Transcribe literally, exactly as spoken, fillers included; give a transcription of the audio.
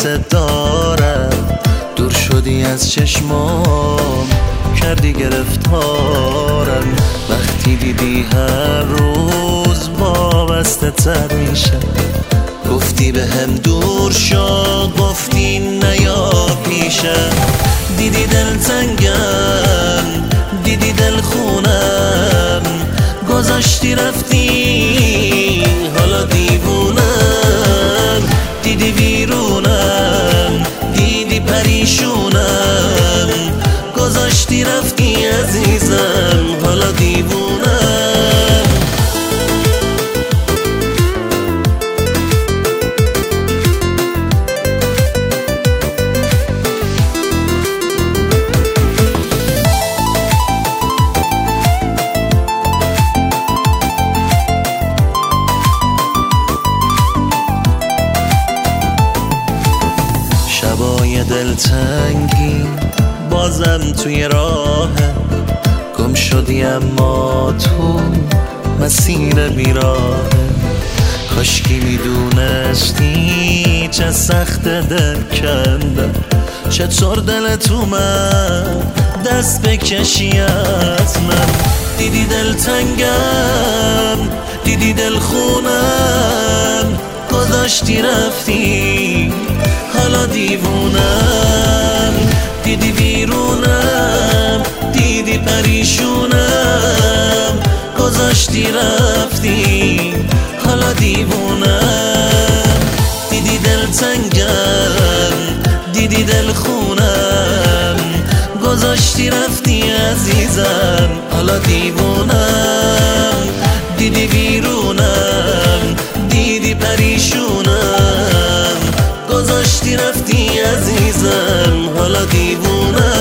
دوست دارم، دور شدی از چشمام کردی گرفتارم. وقتی دیدی هر روز وابسته تر میشه، گفتی به هم دور شو، گفتی نیا پیشه. دیدی دل تنگم، دیدی دل خونم، گذاشتی رفتی حالا دیوونم. دیدی ویرونم، دیدی پریشونم، گذاشتی رفتی عزیزم حالا دیوونم. شبای دلتنگی بازم توی راه، گم شدی اما تو مسیر بیراه. کاشکی میدونستی چه سخت دل کندم، چطور دلت اومد دست بکشی از من. دیدی دلتنگم، دیدی دل خونم، گذاشتی رفتی حالا دیوونم. دیدی ویرونم، دیدی پریشونم، گذاشتی رفتی حالا دیوونم. دیدی دلتنگم، دیدی دل خونم، گذاشتی رفتی عزیزم حالا دیوونم. دیدی ویرونم، دیدی پریشونم، گذاشتی رفتی عزیزم حالا دیوونم.